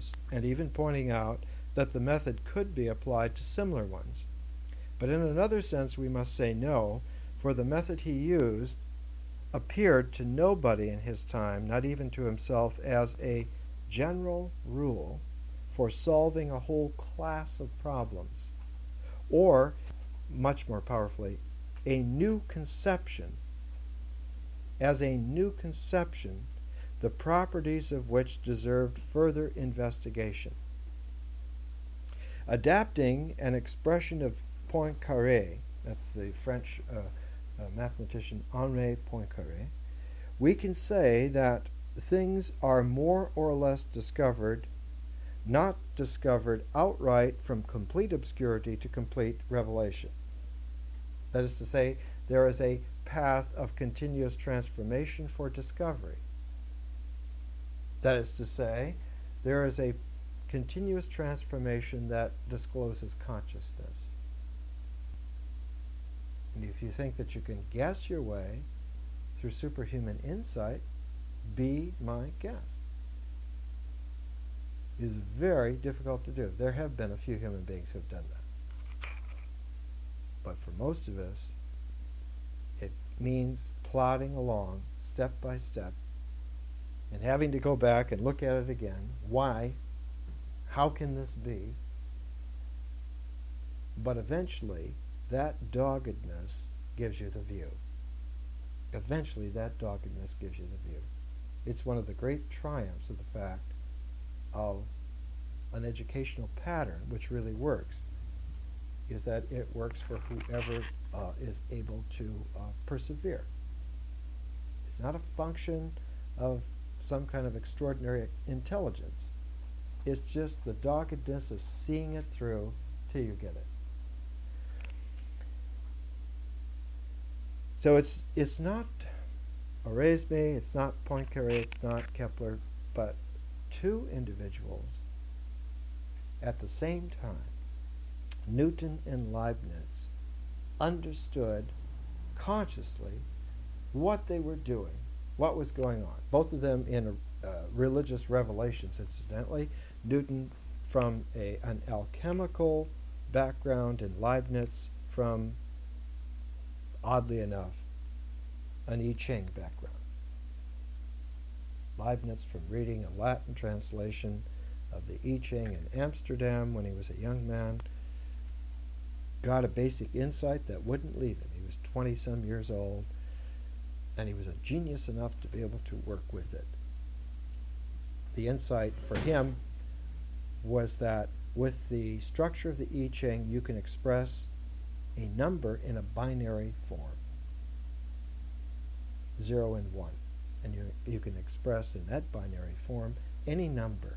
problems, and even pointing out that the method could be applied to similar ones. But in another sense we must say no, for the method he used appeared to nobody in his time, not even to himself, as a general rule for solving a whole class of problems, or, much more powerfully, a new conception, as a new conception, the properties of which deserved further investigation. Adapting an expression of Poincaré, that's the French mathematician Henri Poincaré, we can say that things are more or less discovered, not discovered outright from complete obscurity to complete revelation. That is to say, there is a path of continuous transformation for discovery. That is to say, there is a continuous transformation that discloses consciousness. And if you think that you can guess your way through superhuman insight, be my guest. It is very difficult to do. There have been a few human beings who have done that. But for most of us, it means plodding along step by step and having to go back and look at it again. Why? How can this be? But eventually, that doggedness gives you the view. Eventually, that doggedness gives you the view. It's one of the great triumphs of the fact of an educational pattern which really works, is that it works for whoever is able to persevere. It's not a function of some kind of extraordinary intelligence. It's just the doggedness of seeing it through till you get it. So it's not Oresme, it's not Poincaré, it's not Kepler, but two individuals at the same time, Newton and Leibniz, understood consciously what they were doing, what was going on. Both of them in religious revelations, incidentally. Newton from an alchemical background, and Leibniz from, oddly enough, an I Ching background. Leibniz from reading a Latin translation of the I Ching in Amsterdam when he was a young man, got a basic insight that wouldn't leave him. He was 20-some years old, and he was a genius enough to be able to work with it. The insight for him was that with the structure of the I Ching, you can express a number in a binary form, 0 and 1. And you can express in that binary form any number.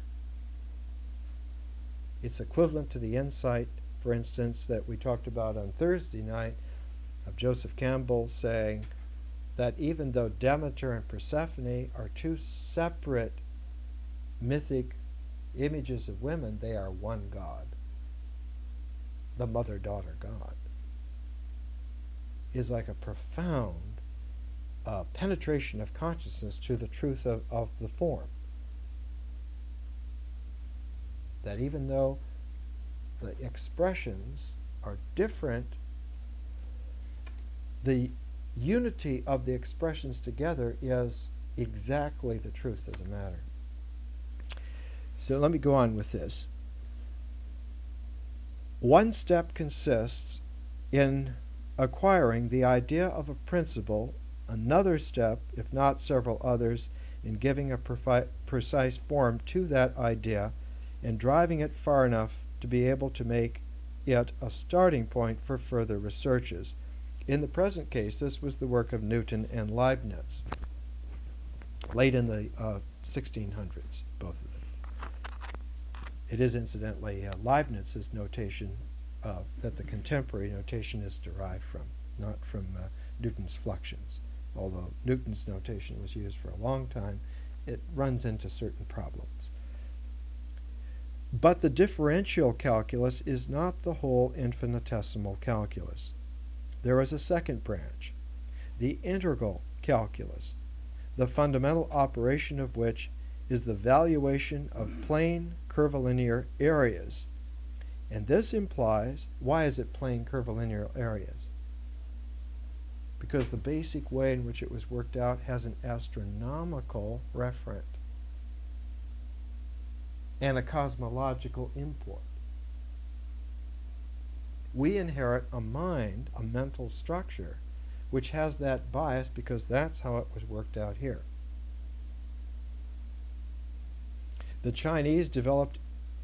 It's equivalent to the insight, for instance, that we talked about on Thursday night of Joseph Campbell saying that even though Demeter and Persephone are two separate mythic images of women, they are one God. The mother-daughter God is like a profound penetration of consciousness to the truth of the form. That even though the expressions are different, the unity of the expressions together is exactly the truth of the matter. So let me go on with this. One step consists in acquiring the idea of a principle, another step, if not several others, in giving a precise form to that idea and driving it far enough to be able to make it a starting point for further researches. In the present case, this was the work of Newton and Leibniz, late in the 1600s, both of them. It is incidentally Leibniz's notation that the contemporary notation is derived from, not from Newton's fluxions. Although Newton's notation was used for a long time, it runs into certain problems. But the differential calculus is not the whole infinitesimal calculus. There is a second branch, the integral calculus, the fundamental operation of which is the valuation of plane curvilinear areas. And this implies, why is it plane curvilinear areas? Because the basic way in which it was worked out has an astronomical referent and a cosmological import. We inherit a mind, a mental structure, which has that bias because that's how it was worked out here. The Chinese developed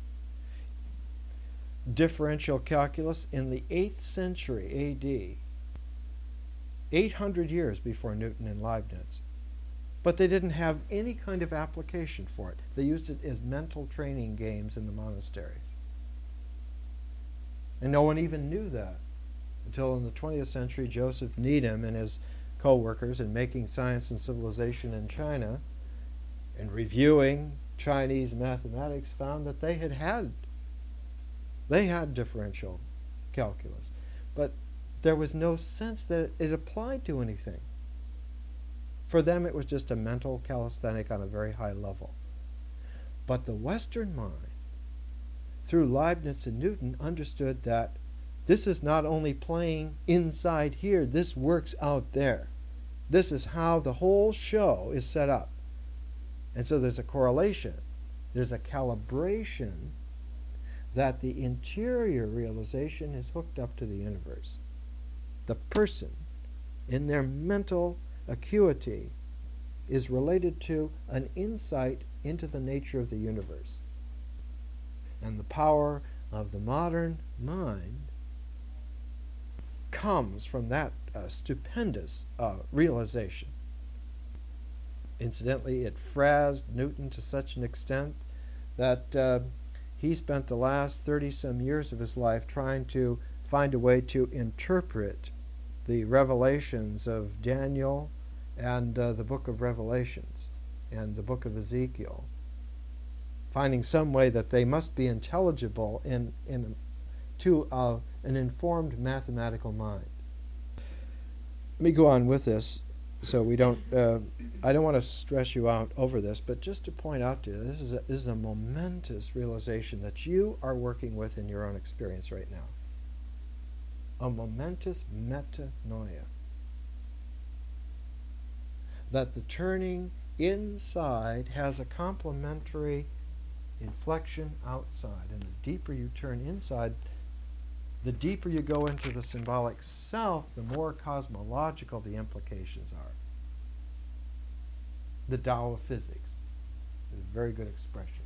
differential calculus in the 8th century A.D., 800 years before Newton and Leibniz. But they didn't have any kind of application for it. They used it as mental training games in the monasteries. And no one even knew that until in the 20th century, Joseph Needham and his co-workers in Making Science and Civilization in China and reviewing Chinese mathematics found that they had differential calculus. But there was no sense that it applied to anything. For them, it was just a mental calisthenic on a very high level. But the Western mind, through Leibniz and Newton, understood that this is not only playing inside here, this works out there. This is how the whole show is set up. And so there's a correlation. There's a calibration that the interior realization is hooked up to the universe. The person, in their mental acuity, is related to an insight into the nature of the universe. And the power of the modern mind comes from that stupendous realization. Incidentally, it frazzed Newton to such an extent that he spent the last 30-some years of his life trying to find a way to interpret the revelations of Daniel and the book of Revelations and the book of Ezekiel, finding some way that they must be intelligible to an informed mathematical mind. Let me go on with this so we don't, I don't want to stress you out over this, but just to point out to you, this is a momentous realization that you are working with in your own experience right now. A momentous metanoia. That the turning inside has a complementary inflection outside. And the deeper you turn inside, the deeper you go into the symbolic self, the more cosmological the implications are. The Tao of physics is a very good expression.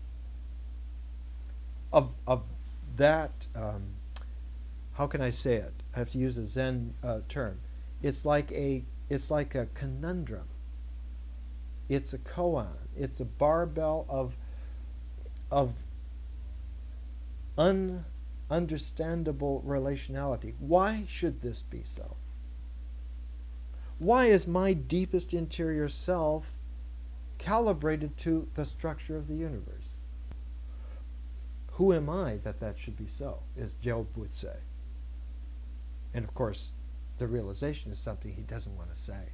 Of that, how can I say it? I have to use a Zen term. It's like a conundrum. It's a koan. It's a barbell of understandable relationality. Why should this be so? Why is my deepest interior self calibrated to the structure of the universe? Who am I that should be so, as Job would say? And of course, the realization is something he doesn't want to say.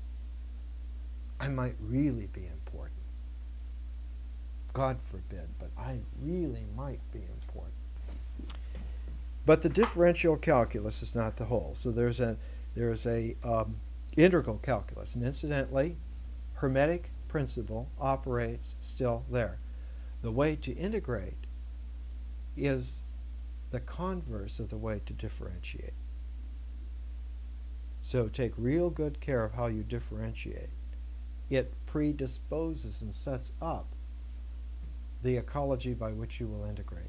I might really be important. God forbid, but I really might be important. But the differential calculus is not the whole. So there's a integral calculus, and incidentally, Hermetic principle operates still there. The way to integrate is the converse of the way to differentiate. So take real good care of how you differentiate. It predisposes and sets up the ecology by which you will integrate.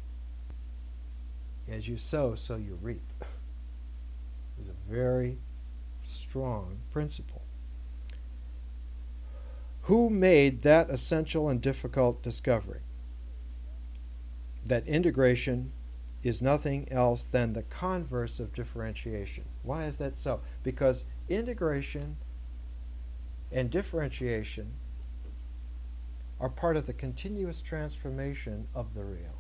As you sow, so you reap. It's a very strong principle. Who made that essential and difficult discovery? That integration is nothing else than the converse of differentiation. Why is that so? Because integration and differentiation are part of the continuous transformation of the real.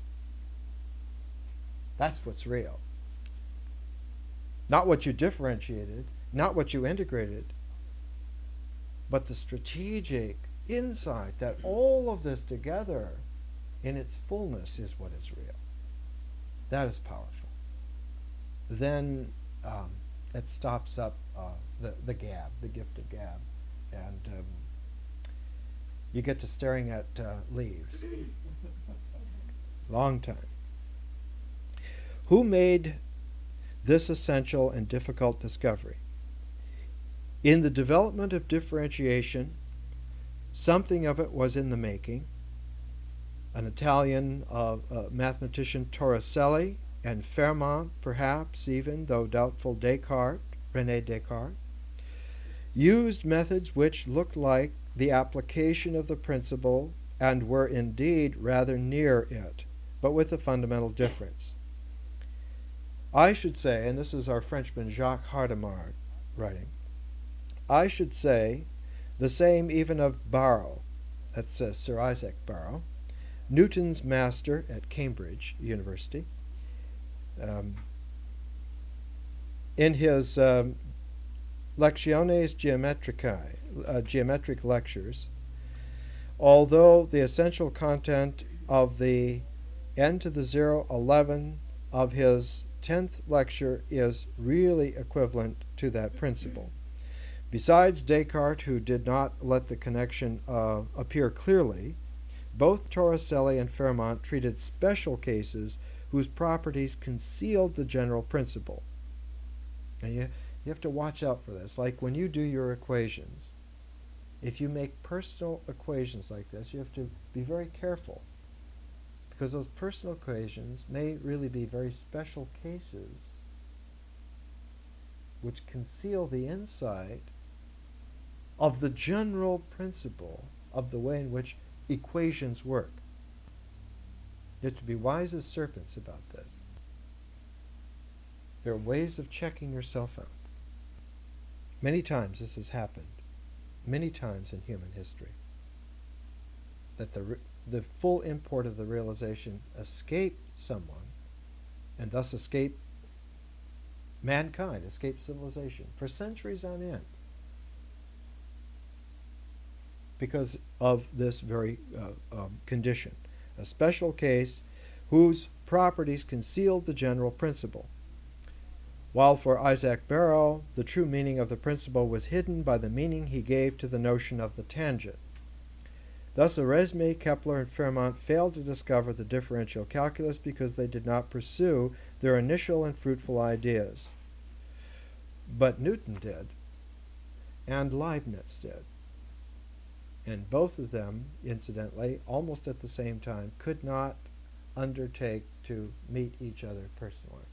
That's what's real. Not what you differentiated, not what you integrated, but the strategic insight that all of this together in its fullness is what is real. That is powerful. Then it stops up the gab, the gift of gab, and you get to staring at leaves. Long time. Who made this essential and difficult discovery? In the development of differentiation, something of it was in the making. An Italian mathematician, Torricelli, and Fermat, perhaps even, though doubtful, Descartes, René Descartes, used methods which looked like the application of the principle and were indeed rather near it, but with a fundamental difference. I should say, and this is our Frenchman Jacques Hadamard writing, I should say the same even of Barrow, that's Sir Isaac Barrow, Newton's master at Cambridge University. In his Lectiones Geometricae, geometric lectures, although the essential content of the n to the 0 11 of his 10th lecture is really equivalent to that principle. Besides Descartes, who did not let the connection appear clearly, both Torricelli and Fermat treated special cases whose properties concealed the general principle. And you have to watch out for this. Like when you do your equations, if you make personal equations like this, you have to be very careful, because those personal equations may really be very special cases which conceal the insight of the general principle of the way in which equations work. You have to be wise as serpents about this. There are ways of checking yourself out. Many times this has happened, many times in human history, that the full import of the realization escaped someone, and thus escaped mankind, escaped civilization for centuries on end, because of this very condition. A special case whose properties concealed the general principle. While for Isaac Barrow, the true meaning of the principle was hidden by the meaning he gave to the notion of the tangent. Thus Oresme, Kepler, and Fermat failed to discover the differential calculus because they did not pursue their initial and fruitful ideas. But Newton did, and Leibniz did. And both of them, incidentally, almost at the same time, could not undertake to meet each other personally.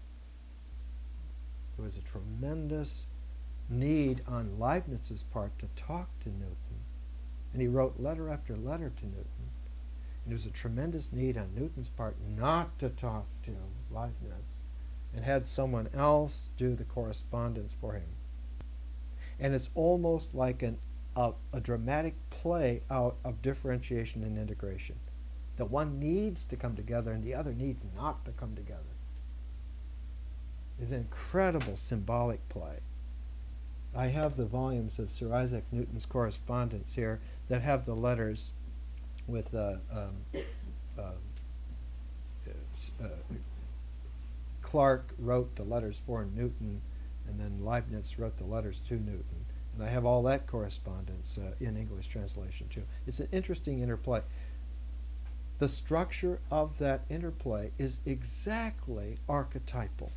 There was a tremendous need on Leibniz's part to talk to Newton, and he wrote letter after letter to Newton. And there was a tremendous need on Newton's part not to talk to Leibniz, and had someone else do the correspondence for him. And it's almost like a dramatic play out of differentiation and integration. That one needs to come together and the other needs not to come together. It's an incredible symbolic play. I have the volumes of Sir Isaac Newton's correspondence here that have the letters with Clarke wrote the letters for Newton, and then Leibniz wrote the letters to Newton. And I have all that correspondence in English translation too. It's an interesting interplay. The structure of that interplay is exactly archetypal.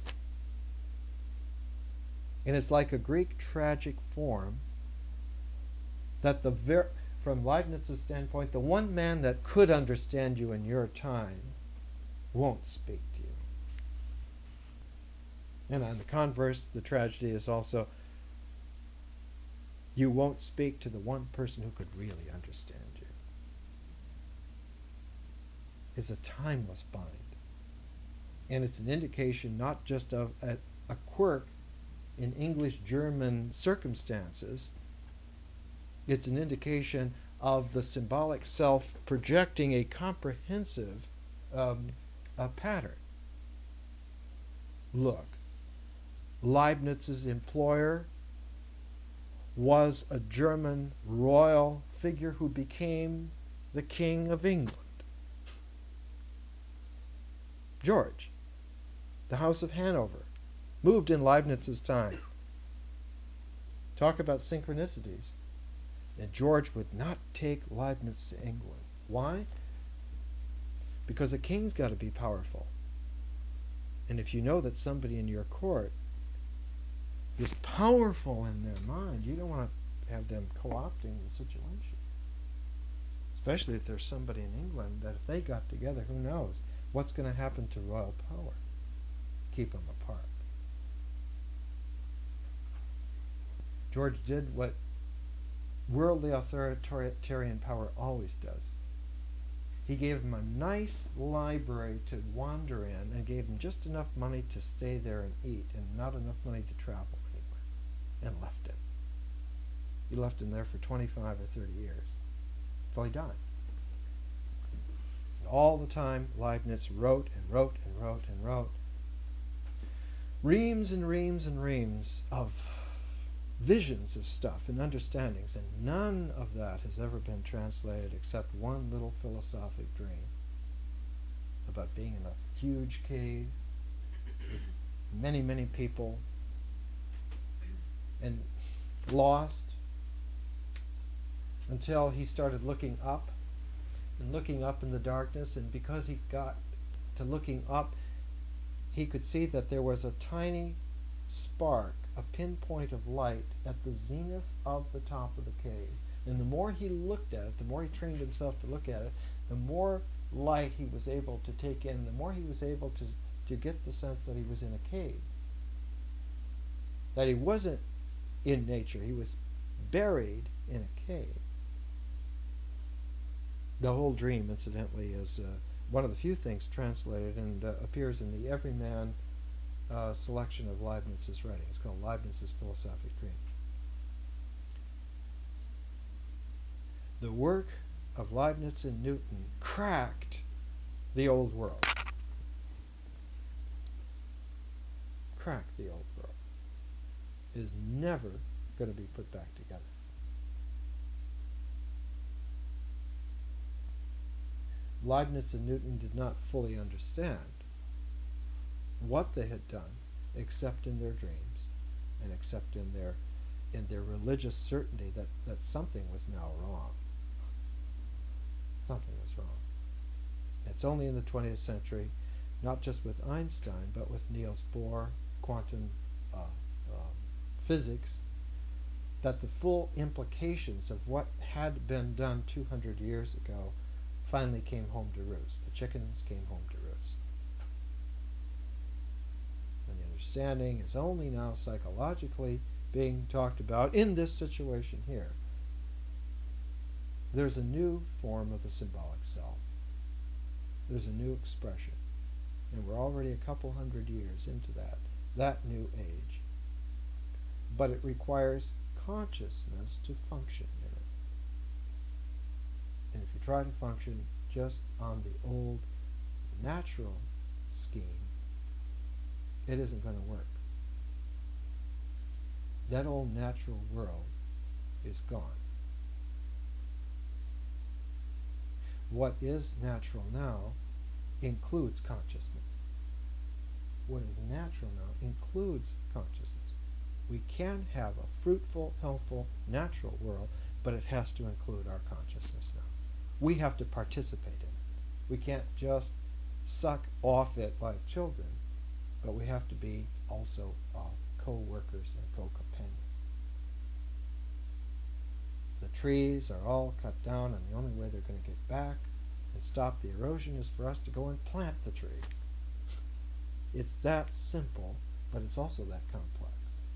And it's like a Greek tragic form that from Leibniz's standpoint, the one man that could understand you in your time won't speak to you. And on the converse, the tragedy is also you won't speak to the one person who could really understand you. It's a timeless bind. And it's an indication not just of a quirk in English-German circumstances. It's an indication of the symbolic self projecting a comprehensive pattern. Look, Leibniz's employer was a German royal figure who became the King of England. George, the House of Hanover, moved in Leibniz's time. Talk about synchronicities. And George would not take Leibniz to England. Why? Because a king's got to be powerful. And if you know that somebody in your court is powerful in their mind, you don't want to have them co-opting the situation. Especially if there's somebody in England that if they got together, who knows what's going to happen to royal power. Keep them apart. George did what worldly authoritarian power always does. He gave him a nice library to wander in and gave him just enough money to stay there and eat and not enough money to travel anywhere, and left him. He left him there for 25 or 30 years until he died. And all the time Leibniz wrote and wrote and wrote and wrote reams and reams and reams of visions of stuff and understandings, and none of that has ever been translated except one little philosophic dream about being in a huge cave with many, many people and lost, until he started looking up and looking up in the darkness, and because he got to looking up, he could see that there was a tiny spark, a pinpoint of light at the zenith of the top of the cave. And the more he looked at it, the more he trained himself to look at it, the more light he was able to take in, the more he was able to get the sense that he was in a cave. That he wasn't in nature, he was buried in a cave. The whole dream, incidentally, is one of the few things translated and appears in the Everyman selection of Leibniz's writing. It's called Leibniz's Philosophic Dream. The work of Leibniz and Newton cracked the old world. Cracked the old world. It is never going to be put back together. Leibniz and Newton did not fully understand what they had done, except in their dreams, and except in their religious certainty that something was now wrong. Something was wrong. It's only in the 20th century, not just with Einstein, but with Niels Bohr, quantum physics, that the full implications of what had been done 200 years ago finally came home to roost. The chickens came home to roost. And the understanding is only now psychologically being talked about in this situation here. There's a new form of the symbolic self. There's a new expression. And we're already a couple hundred years into that new age. But it requires consciousness to function in it. And if you try to function just on the old natural scheme, it isn't going to work. That old natural world is gone. What is natural now includes consciousness. What is natural now includes consciousness. We can have a fruitful, healthful, natural world, but it has to include our consciousness now. We have to participate in it. We can't just suck off it like children, but we have to be also co-workers and co-companions. The trees are all cut down, and the only way they're going to get back and stop the erosion is for us to go and plant the trees. It's that simple, but it's also that complex.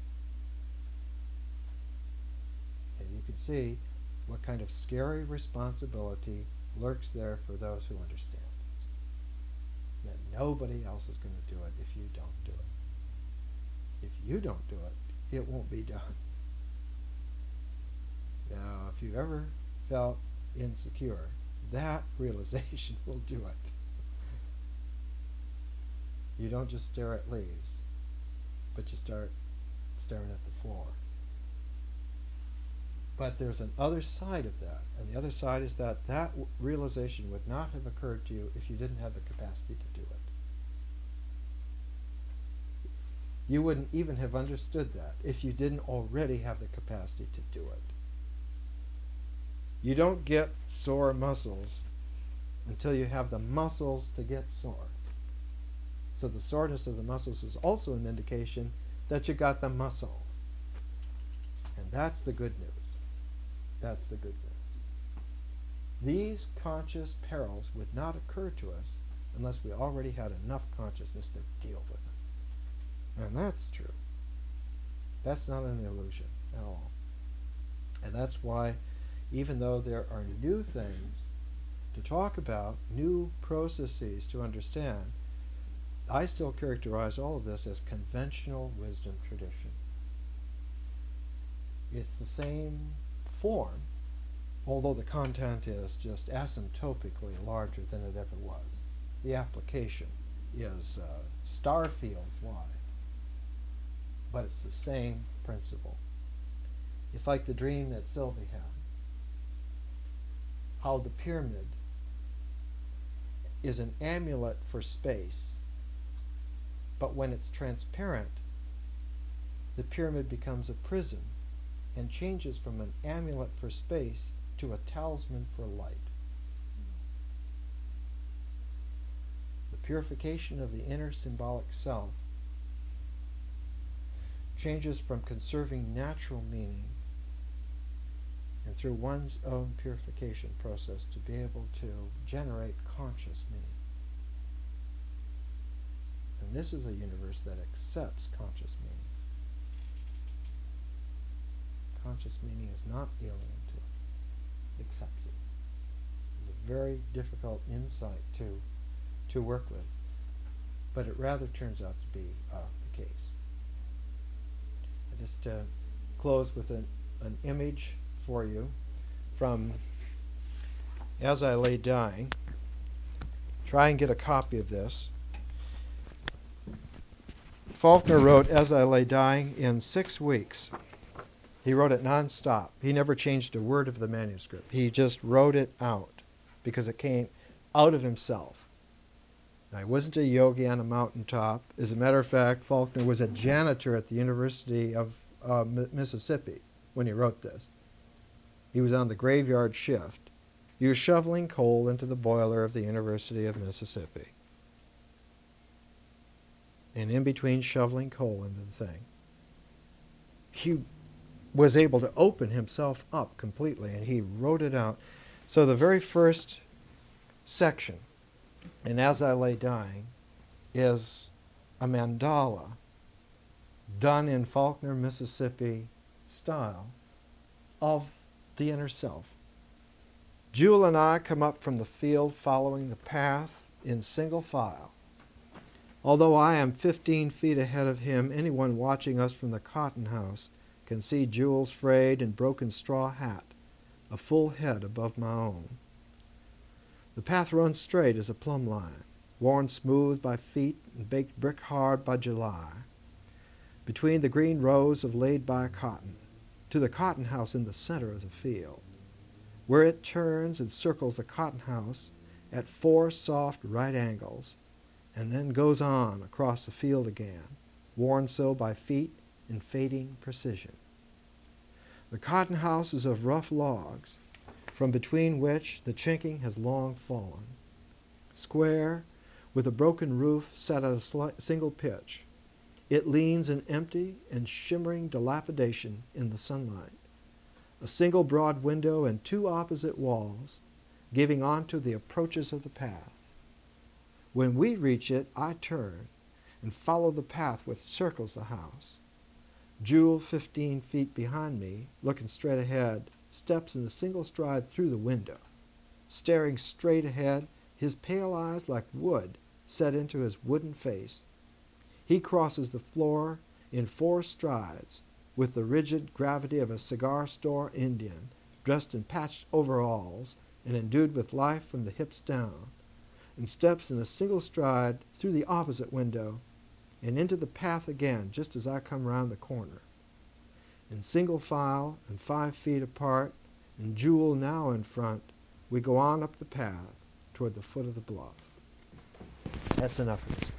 And you can see what kind of scary responsibility lurks there for those who understand. That nobody else is going to do it if you don't do it. If you don't do it, it won't be done. Now, if you've ever felt insecure, that realization will do it. You don't just stare at leaves, but you start staring at the floor. But there's an other side of that, and the other side is that realization would not have occurred to you if you didn't have the capacity to do it. You wouldn't even have understood that if you didn't already have the capacity to do it. You don't get sore muscles until you have the muscles to get sore. So the soreness of the muscles is also an indication that you got the muscles. And that's the good news. That's the good news. These conscious perils would not occur to us unless we already had enough consciousness to deal with it. And that's true. That's not an illusion at all. And that's why, even though there are new things to talk about, new processes to understand, I still characterize all of this as conventional wisdom tradition. It's the same form, although the content is just asymptotically larger than it ever was. The application is star fields wide, but it's the same principle. It's like the dream that Sylvie had. How the pyramid is an amulet for space, but when it's transparent, the pyramid becomes a prison and changes from an amulet for space to a talisman for light. The purification of the inner symbolic self changes from conserving natural meaning and through one's own purification process to be able to generate conscious meaning. And this is a universe that accepts conscious meaning. Conscious meaning is not alien to it. It accepts it. It's a very difficult insight to work with, but it rather turns out to be the case. I just close with an image for you from As I Lay Dying. Try and get a copy of this. Faulkner wrote As I Lay Dying in 6 weeks. He wrote it non-stop. He never changed a word of the manuscript. He just wrote it out because it came out of himself. Now, he wasn't a yogi on a mountaintop. As a matter of fact, Faulkner was a janitor at the University of Mississippi when he wrote this. He was on the graveyard shift. He was shoveling coal into the boiler of the University of Mississippi. And in between shoveling coal into the thing, he was able to open himself up completely, and he wrote it out. So the very first section in As I Lay Dying is a mandala done in Faulkner, Mississippi style of the inner self. Jewel and I come up from the field following the path in single file. Although I am 15 feet ahead of him, anyone watching us from the cotton house can see Jewel's frayed and broken straw hat, a full head above my own. The path runs straight as a plumb line, worn smooth by feet and baked brick hard by July, between the green rows of laid-by cotton, to the cotton house in the center of the field, where it turns and circles the cotton house at 4 soft right angles, and then goes on across the field again, worn so by feet in fading precision. The cotton house is of rough logs, from between which the chinking has long fallen. Square, with a broken roof set at a single pitch, it leans in empty and shimmering dilapidation in the sunlight. A single broad window and 2 opposite walls, giving onto the approaches of the path. When we reach it, I turn and follow the path which circles the house. Jewel, 15 feet behind me, looking straight ahead, steps in a single stride through the window, staring straight ahead, his pale eyes like wood set into his wooden face. He crosses the floor in 4 strides, with the rigid gravity of a cigar store Indian, dressed in patched overalls and endued with life from the hips down, and steps in a single stride through the opposite window and into the path again just as I come round the corner. In single file and 5 feet apart, and Jewel now in front, we go on up the path toward the foot of the bluff. That's enough for this.